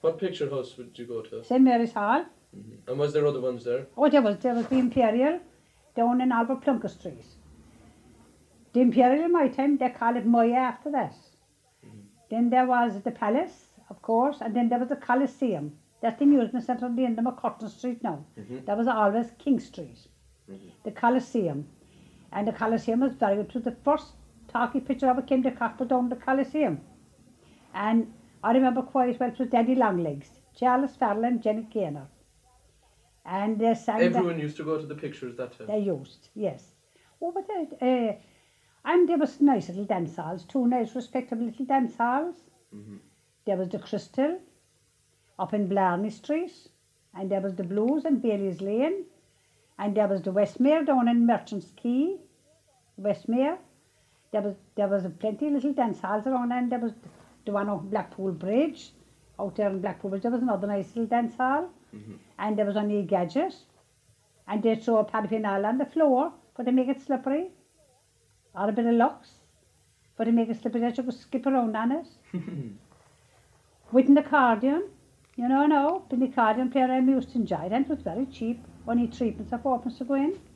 What picture house would you go to? St Mary's Hall. And was there other ones there? Oh, there was the Imperial down in Albert Plunkett Street. The Imperial in my time, they call it Moya after that. Then there was the Palace, of course, and then there was the Coliseum. That's the amusement centre on the end of McCurtain Street now. That was always King Street. The Coliseum. And the Coliseum was very good. It was the first talkie picture ever came to Cockpur down the Coliseum. And I remember quite well, it was Daddy Longlegs, Charles Farrell and Jenny Gaynor. And they sang Everyone used to go to the pictures that time. They used, yes. Oh, but and there was nice little dance halls, two nice respectable little dance halls. There was the Crystal up in Blarney Street, and there was the Blues in Bailey's Lane, and there was the Westmere down in Merchant's Quay, Westmere. There was plenty of little dance halls around, and there was the one on Blackpool Bridge, out there in Blackpool Bridge. There was another nice little dance hall, and there was only a gadget, and they throw a paraffin oil on the floor for to make it slippery, or a bit of Lux for to make it slippery that you could skip around on it. With an accordion, you know, the accordion player I used to enjoy, and it was very cheap, only 3 pence or 4 pence to go in.